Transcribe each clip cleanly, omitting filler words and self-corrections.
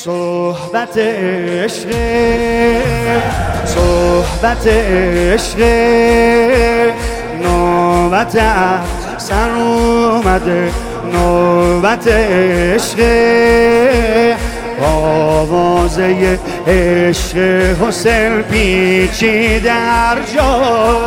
صحبت عشق، صحبت عشق، نوبت سر اومده، نوبت عشق، آوازه عشق حسین پیچی در جا،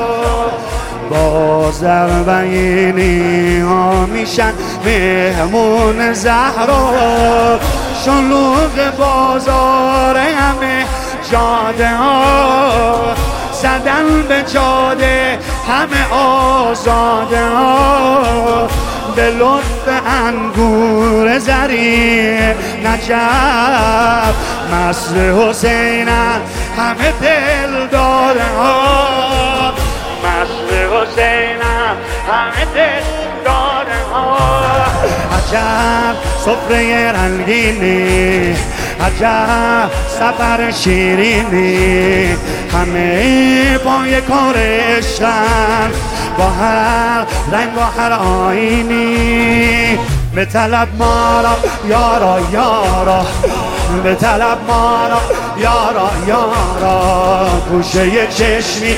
با ضربینی ها میشن مهمون زهرا، شلوغ بازار همه جاده ها، زدن به جاده همه آزاده ها، به لطف انگور زری نجف، مست حسینن همه دل داده ها، مست حسینن همه دل داده ها. عجب سفره رنگینی، عجب سفر شیرینی، همه پای کار عشقن، با هر رنگ و هر آینی، به طلب ما را یارا یارا، به طلب ما را یارا یارا، گوشه چشمی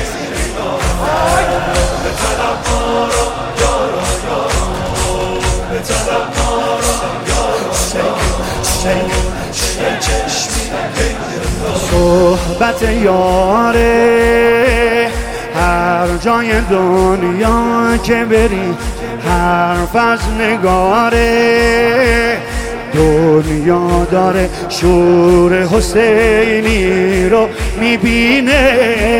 به طلب ما را یارا یارا، به طلب ما را یارا چشمی، صحبت یاره هر جای دنیا که بری، حرف از نگاره، دنیا داره شور حسینی رو میبینه،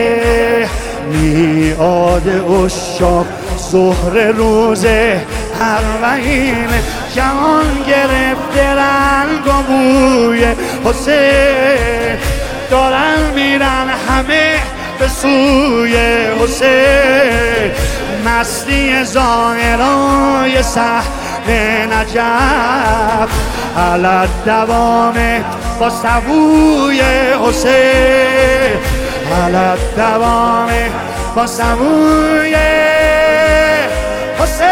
میعاد اشاق ظهر روزه اربعین، جهان گرفته رنگ و بوی حسین، دارن میرن همه به سوی حسین، مستی ظاهرای صحن نجف، علت دوامه با سبوی حسین، علت دوامه با سبوی حسین،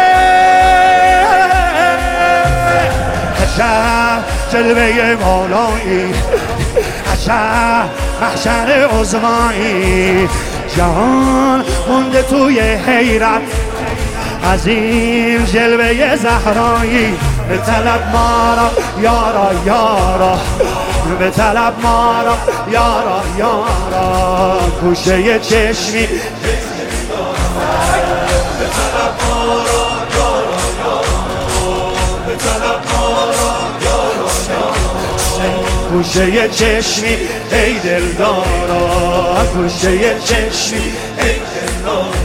عجب جلوه بالایی، عجب محشر عظمایی، جهان مونده توی حیرت از این جلوه زهرایی، به طلب ما را یارا یارا، به طلب ما را یارا یارا، گوشه چشمی به طلب ما را یارا یارا، به طلب ما را یارا یارا، گوشه چشمی ای دلدارا، گوشه چشمی ای دلدارا.